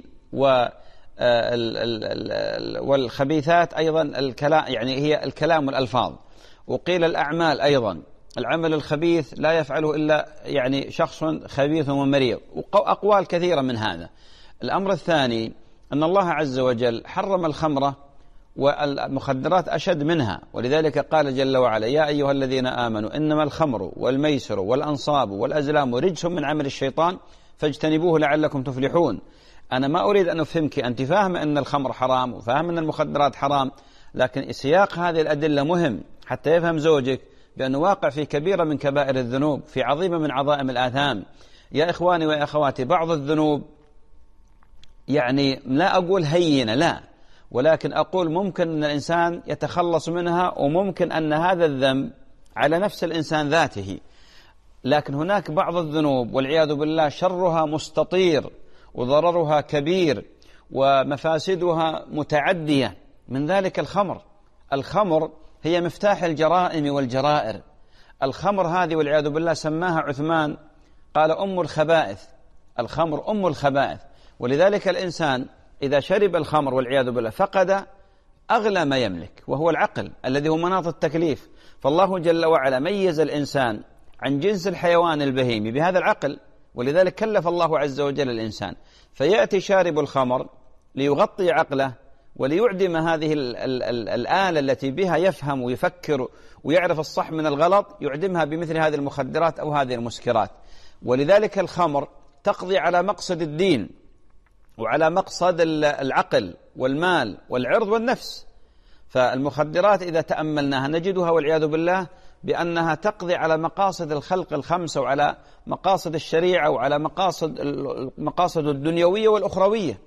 والخبيثات أيضا الكلام، يعني هي الكلام والألفاظ. وقيل الأعمال أيضا، العمل الخبيث لا يفعله إلا يعني شخص خبيث ومريض، وأقوال كثيرة من هذا. الأمر الثاني أن الله عز وجل حرم الخمرة والمخدرات أشد منها، ولذلك قال جل وعلا يا أيها الذين آمنوا إنما الخمر والميسر والأنصاب والأزلام رجس من عمل الشيطان فاجتنبوه لعلكم تفلحون. أنا ما أريد أن أفهمك، أنت فاهم أن الخمر حرام وفاهم أن المخدرات حرام، لكن سياق هذه الأدلة مهم حتى يفهم زوجك بأنه واقع في كبيرة من كبائر الذنوب، في عظيمة من عظائم الآثام. يا إخواني وأخواتي، بعض الذنوب يعني لا أقول هينة، لا، ولكن أقول ممكن أن الإنسان يتخلص منها، وممكن أن هذا الذنب على نفس الإنسان ذاته. لكن هناك بعض الذنوب والعياذ بالله شرها مستطير وضررها كبير ومفاسدها متعدية، من ذلك الخمر هي مفتاح الجرائم والجرائر. الخمر هذه والعياذ بالله سماها عثمان قال أم الخبائث، الخمر أم الخبائث. ولذلك الإنسان إذا شرب الخمر والعياذ بالله فقد أغلى ما يملك، وهو العقل الذي هو مناط التكليف. فالله جل وعلا ميز الإنسان عن جنس الحيوان البهيمي بهذا العقل، ولذلك كلف الله عز وجل الإنسان. فيأتي شارب الخمر ليغطي عقله وليعدم هذه الآلة التي بها يفهم ويفكر ويعرف الصح من الغلط، يعدمها بمثل هذه المخدرات أو هذه المسكرات. ولذلك الخمر تقضي على مقصد الدين وعلى مقصد العقل والمال والعرض والنفس. فالمخدرات إذا تأملناها نجدها والعياذ بالله بأنها تقضي على مقاصد الخلق الخمسة وعلى مقاصد الشريعة وعلى مقاصد الدنيوية والأخروية.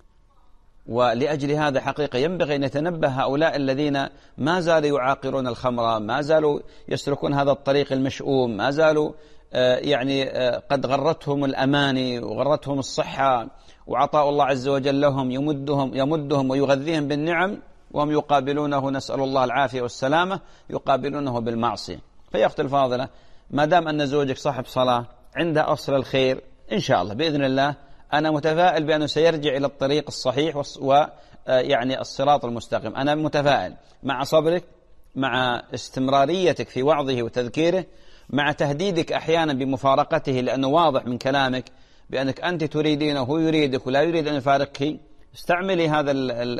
ولأجل هذا حقيقة ينبغي أن يتنبه هؤلاء الذين ما زالوا يعاقرون الخمر، ما زالوا يسلكون هذا الطريق المشؤوم، ما زالوا يعني قد غرتهم الأماني وغرتهم الصحة وعطاء الله عز وجل لهم يمدهم ويغذيهم بالنعم، وهم يقابلونه، نسأل الله العافية والسلامة، يقابلونه بالمعصية. فيا أختي الفاضلة، ما دام أن زوجك صاحب صلاة عنده أصل الخير إن شاء الله بإذن الله، أنا متفائل بأنه سيرجع إلى الطريق الصحيح ويعني الصراط المستقيم. أنا متفائل مع صبرك، مع استمراريتك في وعظه وتذكيره، مع تهديدك أحيانا بمفارقته، لأنه واضح من كلامك بأنك أنت تريدينه وهو يريدك ولا يريد أن يفارقك. استعملي هذا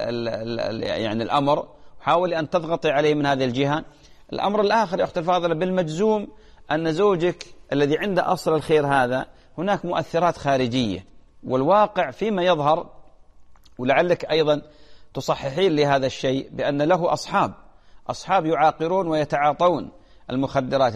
يعني الأمر، وحاولي أن تضغطي عليه من هذه الجهة. الأمر الآخر يا أختي الفاضلة، بالمجزوم أن زوجك الذي عنده أصل الخير هذا هناك مؤثرات خارجية، والواقع فيما يظهر، ولعلك أيضا تصححين لهذا الشيء، بأن له أصحاب يعاقرون ويتعاطون المخدرات،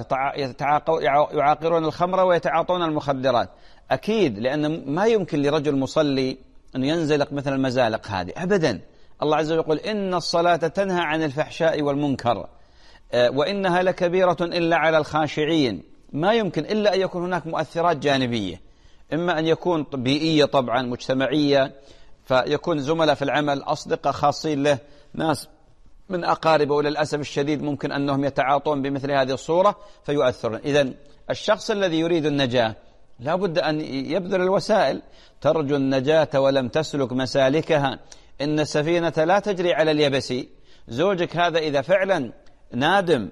يعاقرون الخمر ويتعاطون المخدرات. أكيد، لأن ما يمكن لرجل مصلي أن ينزلق مثل المزالق هذه أبدا. الله عز وجل يقول إن الصلاة تنهى عن الفحشاء والمنكر وإنها لكبيرة إلا على الخاشعين. ما يمكن إلا أن يكون هناك مؤثرات جانبية، إما أن يكون بيئية طبعا مجتمعية، فيكون زملاء في العمل، أصدقاء خاصين له، ناس من أقاربه، وللأسف الشديد ممكن أنهم يتعاطون بمثل هذه الصورة فيؤثرون. إذن الشخص الذي يريد النجاة لا بد أن يبذل الوسائل. ترجو النجاة ولم تسلك مسالكها، إن السفينة لا تجري على اليبس. زوجك هذا إذا فعلا نادم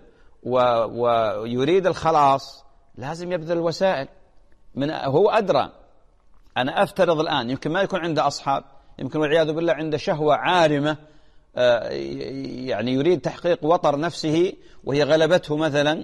ويريد الخلاص لازم يبذل الوسائل. هو أدرى. أنا أفترض الآن يمكن ما يكون عنده أصحاب، يمكن والعياذ بالله عنده شهوة عارمة، يعني يريد تحقيق وطر نفسه وهي غلبته مثلا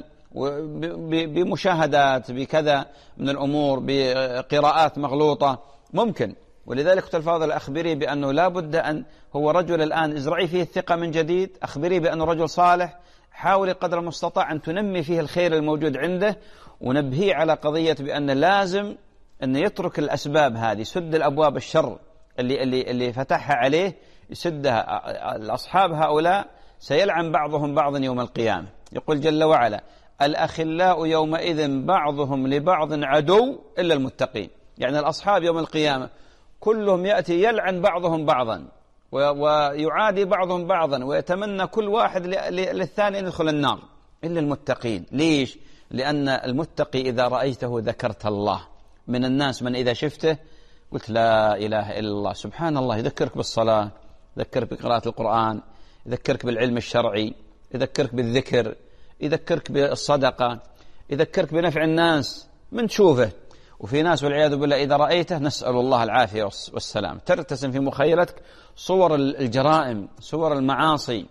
بمشاهدات، بكذا من الأمور، بقراءات مغلوطة ممكن. ولذلك أختي الفاضلة، أخبري بأنه لا بد أن هو رجل الآن ازرعي فيه الثقة من جديد، أخبري بأنه رجل صالح، حاولي قدر المستطاع أن تنمي فيه الخير الموجود عنده، ونبهيه على قضية بأن لازم أن يترك الأسباب هذه، سد الأبواب الشر اللي فتحها عليه، يسدها. الأصحاب هؤلاء سيلعن بعضهم بعضا يوم القيامة. يقول جل وعلا الأخلاء يومئذ بعضهم لبعض عدو إلا المتقين. يعني الأصحاب يوم القيامة كلهم يأتي يلعن بعضهم بعضا ويعادي بعضهم بعضا، ويتمنى كل واحد للثاني أن يدخل النار إلا المتقين. ليش؟ لأن المتقي إذا رأيته ذكرت الله. من الناس من إذا شفته قلت لا إله إلا الله، سبحان الله، يذكرك بالصلاة، يذكرك بقراءة القرآن، يذكرك بالعلم الشرعي، يذكرك بالذكر، يذكرك بالصدقة، يذكرك بنفع الناس من تشوفه. وفي ناس والعياذ بالله إذا رأيته، نسأل الله العافية والسلام، ترتسم في مخيلتك صور الجرائم، صور المعاصي،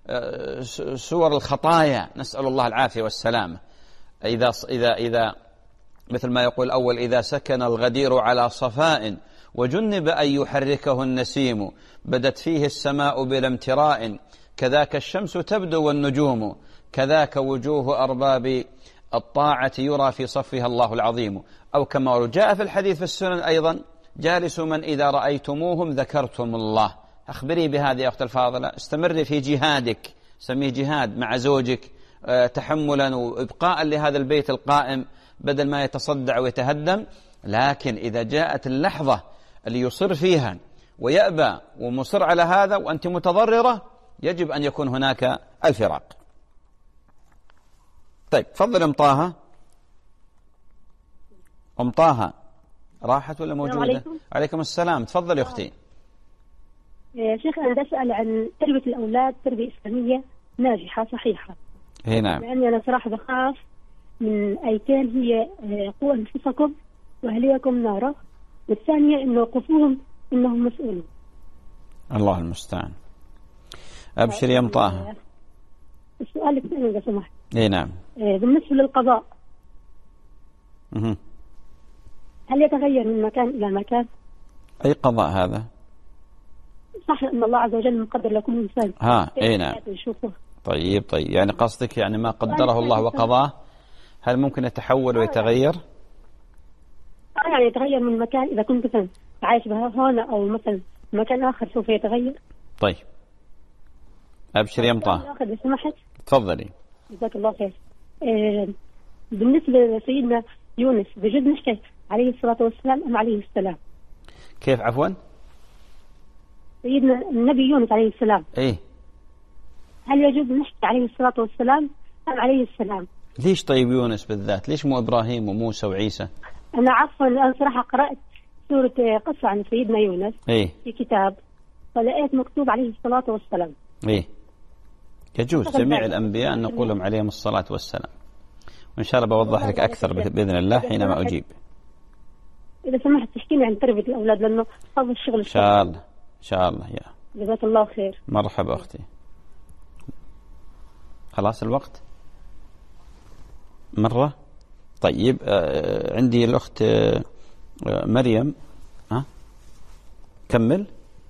صور الخطايا، نسأل الله العافية والسلام. إذا مثل ما يقول أول إذا سكن الغدير على صفاء وجنب أن يحركه النسيم بدت فيه السماء بلا امتراء كذاك الشمس تبدو والنجوم كذاك وجوه أرباب الطاعة يرى في صفها الله العظيم. أو كما جاء في الحديث في السنن أيضا جالسوا من إذا رأيتموهم ذكرتم الله. أخبري بهذه يا أخت الفاضلة، استمري في جهادك، سميه جهاد مع زوجك، تحملا وإبقاء لهذا البيت القائم بدل ما يتصدع ويتهدم. لكن إذا جاءت اللحظة اللي يصر فيها ويأبى ومصر على هذا وأنت متضررة، يجب أن يكون هناك الفراق. طيب تفضل أم طه. أم طه راحت ولا موجودة؟ عليكم السلام، تفضل يا أختي. يا شيخ أنا أسأل عن تربية الأولاد تربية إسلامية ناجحة صحيحة. نعم. لأني أنا صراحة بخاف من آيتين، هي قوا أنفسكم وأهليكم نارا، والثانية إنه وقفوهم إنهم مسؤولون. الله المستعان. أبشر يا طه. السؤال الثاني إذا سمحت. نعم. بالنسبة للقضاء هل يتغير من مكان إلى مكان؟ أي قضاء هذا؟ صح أن الله عز وجل مقدر لكل إنسان. نعم. طيب يعني قصدك يعني ما قدره الله وقضاه هل ممكن يتحول ويتغير؟ يعني يتغير من مكان، إذا كنت مثلا عايش هنا أو مثلا مكان آخر سوف يتغير. طيب أبشر يا طه. إذا سمحت. تفضلي. جزاك الله خير. بالنسبة لسيدنا يونس بجد نشكي عليه الصلاة والسلام أم عليه السلام؟ كيف عفوا؟ سيدنا النبي يونس عليه السلام. هل يجوز نحكي عليه الصلاة والسلام أم عليه السلام؟ ليش طيب يونس بالذات؟ ليش مو إبراهيم وموسى وعيسى؟ أنا عفوا أنا صراحة قرأت سورة قصة عن سيدنا يونس في كتاب، فلقيت مكتوب عليه الصلاة والسلام. يجوز جميع الأنبياء أن نقولهم عليهم الصلاة والسلام، وإن شاء الله بوضح لك أكثر بإذن الله حينما أجيب. إذا سمحت تحكيني عن تربية الأولاد لأنه هذا الشغل إن شاء الله إن شاء الله. يا جزاك الله خير. مرحبا أختي. خلاص الوقت مرة. طيب عندي الأخت مريم. كمل.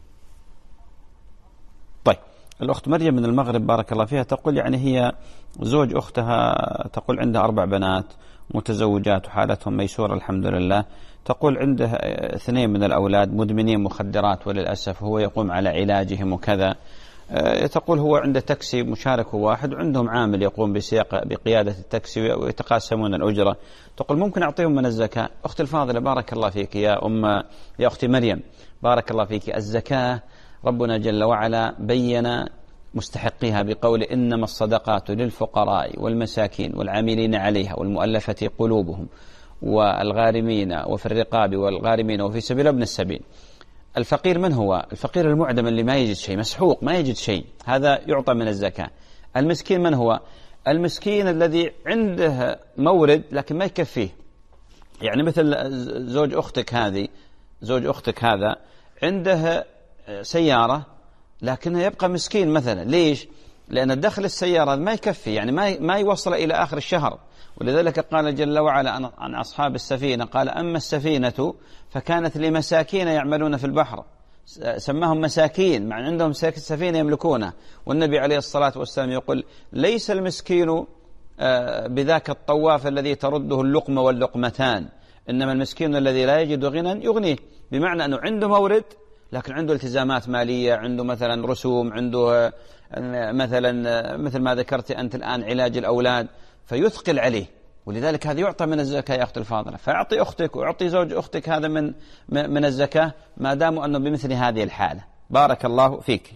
طيب الأخت مريم من المغرب بارك الله فيها تقول يعني هي زوج أختها تقول عندها 4 بنات متزوجات وحالتهم ميسورة الحمد لله. تقول عنده 2 من الأولاد مدمنين مخدرات وللأسف هو يقوم على علاجهم وكذا. تقول هو عنده تاكسي مشارك واحد وعندهم عامل يقوم بقيادة التاكسي ويتقاسمون الأجرة. تقول ممكن أعطيهم من الزكاة. أختي الفاضلة بارك الله فيك يا أختي مريم بارك الله فيك، الزكاة ربنا جل وعلا بين مستحقيها بقول إنما الصدقات للفقراء والمساكين والعاملين عليها والمؤلفة قلوبهم والغارمين وفي الرقاب والغارمين وفي سبيل ابن السبيل. الفقير من هو؟ الفقير المعدم اللي ما يجد شيء، مسحوق ما يجد شيء، هذا يعطى من الزكاة. المسكين من هو؟ المسكين الذي عنده مورد لكن ما يكفيه، يعني مثل زوج أختك هذا عنده سيارة لكنه يبقى مسكين مثلا. ليش؟ لأن دخل السيارة ما يكفي، يعني ما يوصل إلى آخر الشهر. ولذلك قال جل وعلا عن أصحاب السفينة قال أما السفينة فكانت لمساكين يعملون في البحر، سماهم مساكين مع عندهم سفينة يملكونها. والنبي عليه الصلاة والسلام يقول ليس المسكين بذاك الطواف الذي ترده اللقمة واللقمتان، إنما المسكين الذي لا يجد غنى يغنيه، بمعنى أنه عنده مورد لكن عنده التزامات مالية، عنده مثلا رسوم، عنده مثلا مثل ما ذكرت أنت الآن علاج الأولاد فيثقل عليه. ولذلك هذا يعطى من الزكاة يا أختي الفاضلة. فأعطي أختك وأعطي زوج أختك هذا من الزكاة ما داموا أنه بمثل هذه الحالة. بارك الله فيك.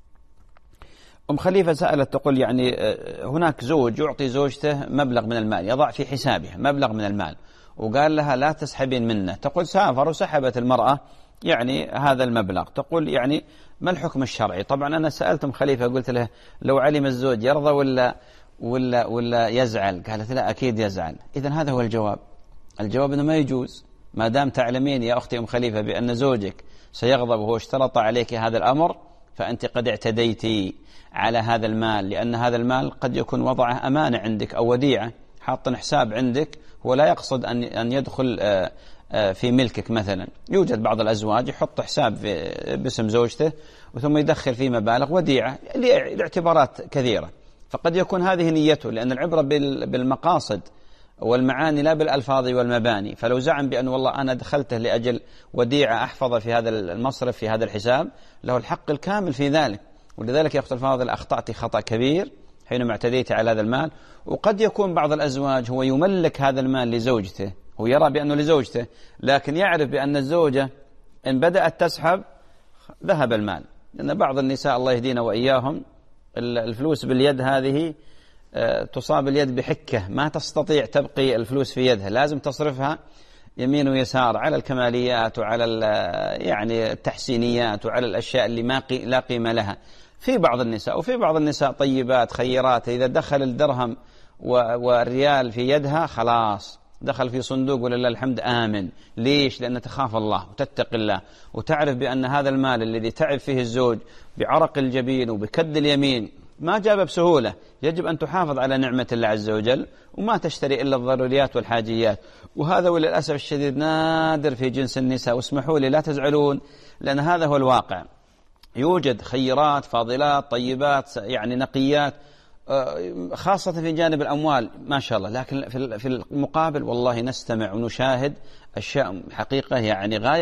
خليفة سألت تقول يعني هناك زوج يعطي زوجته مبلغ من المال، يضع في حسابها مبلغ من المال وقال لها لا تسحبين منه. تقول سافر وسحبت المرأة يعني هذا المبلغ. تقول يعني ما الحكم الشرعي؟ طبعا أنا سألت خليفة قلت له لو علم الزوج يرضى ولا يزعل؟ قالت لا أكيد يزعل. إذن هذا هو الجواب أنه ما يجوز، ما دام تعلمين يا أختي خليفة بأن زوجك سيغضب وهو اشترط عليك هذا الأمر فأنت قد اعتديتي على هذا المال، لأن هذا المال قد يكون وضعه أمانة عندك أو وديعة، حاط حساب عندك هو لا يقصد أن يدخل في ملكك. مثلا يوجد بعض الأزواج يحط حساب باسم زوجته وثم يدخل فيه مبالغ وديعة لاعتبارات كثيرة، فقد يكون هذه نيته، لأن العبرة بالمقاصد والمعاني لا بالألفاظ والمباني. فلو زعم بأن والله أنا دخلته لأجل وديعة أحفظ في هذا المصرف في هذا الحساب، له الحق الكامل في ذلك. ولذلك يا أخت الفاضل أخطأت خطأ كبير حينما اعتديت على هذا المال. وقد يكون بعض الأزواج هو يملك هذا المال لزوجته، هو يرى بأنه لزوجته، لكن يعرف بأن الزوجة إن بدأت تسحب ذهب المال. لأن بعض النساء الله يهدينا وإياهم الفلوس باليد هذه تصاب اليد بحكة، ما تستطيع تبقي الفلوس في يدها، لازم تصرفها يمين ويسار على الكماليات وعلى يعني التحسينيات وعلى الأشياء اللي لا قيمة لها في بعض النساء. وفي بعض النساء طيبات خيرات إذا دخل الدرهم والريال في يدها خلاص دخل في صندوق ولله الحمد آمن. ليش؟ لأن تخاف الله وتتقي الله وتعرف بأن هذا المال الذي تعب فيه الزوج بعرق الجبين وبكد اليمين ما جاب بسهولة، يجب أن تحافظ على نعمة الله عز وجل وما تشتري إلا الضروريات والحاجيات. وهذا وللأسف الشديد نادر في جنس النساء، واسمحوا لي لا تزعلون لأن هذا هو الواقع. يوجد خيرات فاضلات طيبات يعني نقيات خاصة في جانب الأموال ما شاء الله، لكن في المقابل والله نستمع ونشاهد أشياء حقيقة يعني غاية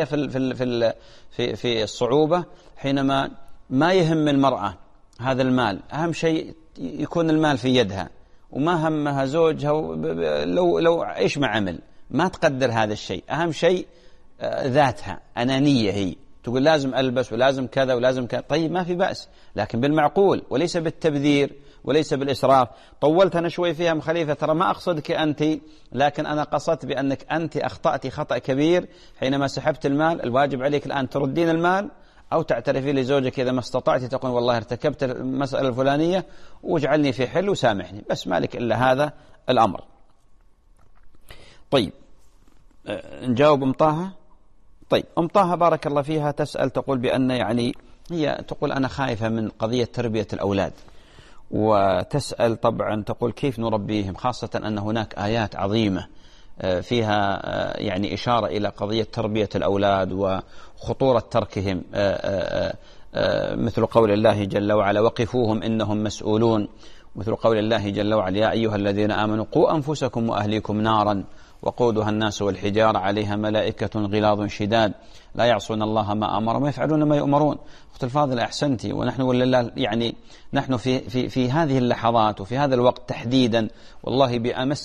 في الصعوبة حينما ما يهم المرأة هذا المال. أهم شيء يكون المال في يدها وما همها زوجها لو إيش ما عمل، ما تقدر هذا الشيء. أهم شيء ذاتها أنانية، هي تقول لازم ألبس ولازم كذا ولازم كذا، طيب ما في بأس، لكن بالمعقول وليس بالتبذير وليس بالإسراف. طولت أنا شوي فيها خليفة، ترى ما أقصدك أنت، لكن أنا قصدت بأنك أنت أخطأت خطأ كبير حينما سحبت المال. الواجب عليك الآن تردين المال أو تعترفي لزوجك إذا ما استطعت، تقول والله ارتكبت المسألة الفلانية واجعلني في حل وسامحني، بس مالك إلا هذا الأمر. طيب نجاوب أم طه. طيب أم طه بارك الله فيها تسأل، تقول بأن يعني هي تقول أنا خايفة من قضية تربية الأولاد، وتسأل طبعا تقول كيف نربيهم، خاصة أن هناك آيات عظيمة فيها يعني إشارة إلى قضية تربية الأولاد وخطورة تركهم، مثل قول الله جل وعلا وقفوهم إنهم مسؤولون، مثل قول الله جل وعلا يا أيها الذين آمنوا قوا أنفسكم وأهليكم نارا وقودها الناس والحجارة عليها ملائكة غلاظ شداد لا يعصون الله ما أمرهم ويفعلون ما يؤمرون. أخت الفاضلة أحسنتي، ونحن ولله يعني نحن في هذه اللحظات وفي هذا الوقت تحديدا والله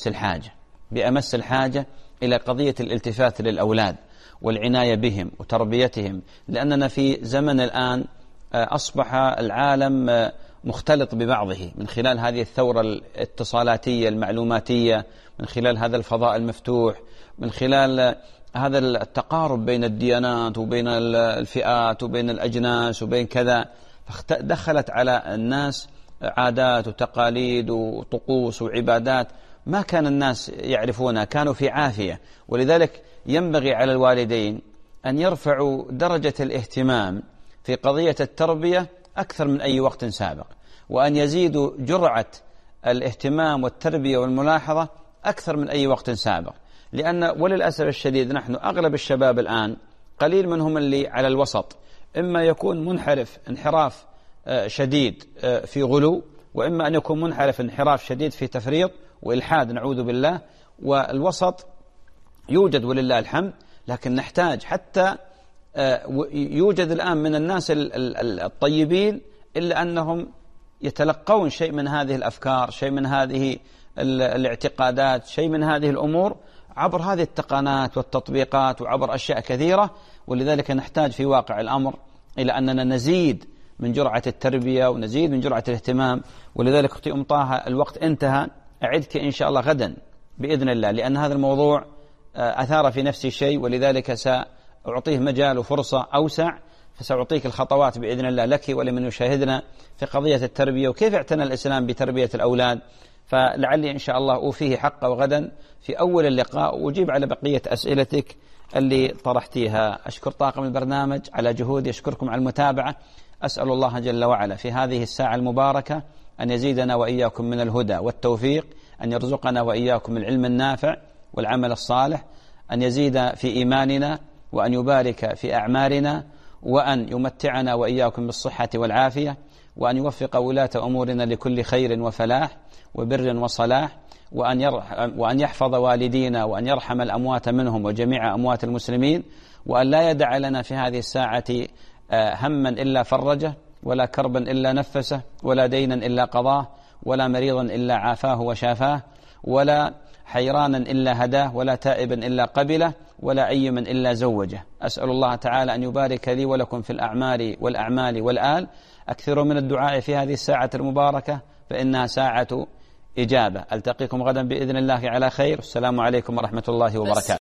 بأمس الحاجة إلى قضية الالتفات للأولاد والعناية بهم وتربيتهم، لأننا في زمن الآن أصبح العالم مختلط ببعضه من خلال هذه الثورة الاتصالاتية المعلوماتية، من خلال هذا الفضاء المفتوح، من خلال هذا التقارب بين الديانات وبين الفئات وبين الأجناس وبين كذا، دخلت على الناس عادات وتقاليد وطقوس وعبادات ما كان الناس يعرفونها، كانوا في عافية. ولذلك ينبغي على الوالدين أن يرفعوا درجة الاهتمام في قضية التربية أكثر من أي وقت سابق، وأن يزيدوا جرعة الاهتمام والتربية والملاحظة أكثر من أي وقت سابق. لأن وللأسف الشديد نحن أغلب الشباب الآن قليل منهم اللي على الوسط، إما يكون منحرف انحراف شديد في غلو، وإما أن يكون منحرف انحراف شديد في تفريط وإلحاد نعوذ بالله، والوسط يوجد ولله الحمد. لكن نحتاج حتى يوجد الآن من الناس الطيبين إلا أنهم يتلقون شيء من هذه الأفكار، شيء من هذه الاعتقادات، شيء من هذه الأمور عبر هذه التقنيات والتطبيقات وعبر أشياء كثيرة. ولذلك نحتاج في واقع الأمر إلى أننا نزيد من جرعة التربية ونزيد من جرعة الاهتمام. ولذلك أختي أم طه الوقت انتهى، أعدك إن شاء الله غدا بإذن الله، لأن هذا الموضوع أثار في نفسي شيء، ولذلك سأعطيه مجال وفرصة أوسع، فسأعطيك الخطوات بإذن الله لك ولمن يشاهدنا في قضية التربية وكيف اعتنى الإسلام بتربية الأولاد. فلعلي إن شاء الله أوفيه حقه غدا في أول اللقاء وأجيب على بقية أسئلتك اللي طرحتيها. أشكر طاقم البرنامج على جهودي، أشكركم على المتابعة. أسأل الله جل وعلا في هذه الساعة المباركة أن يزيدنا وإياكم من الهدى والتوفيق، أن يرزقنا وإياكم العلم النافع والعمل الصالح، أن يزيد في إيماننا، وأن يبارك في أعمارنا، وأن يمتعنا وإياكم بالصحة والعافية، وأن يوفق ولاة أمورنا لكل خير وفلاح وبر وصلاح، وأن يحفظ والدينا، وأن يرحم الأموات منهم وجميع أموات المسلمين، وأن لا يدع لنا في هذه الساعة هما إلا فرجه، ولا كربا إلا نفسه، ولا دينا إلا قضاه، ولا مريضا إلا عافاه وشافاه، ولا حيرانا إلا هداه، ولا تائبا إلا قبله، ولا أيما إلا زوجه. أسأل الله تعالى أن يبارك لي ولكم في الأعمار والأعمال والآل. أكثروا من الدعاء في هذه الساعة المباركة فإنها ساعة إجابة. ألتقيكم غدا بإذن الله على خير. السلام عليكم ورحمة الله وبركاته.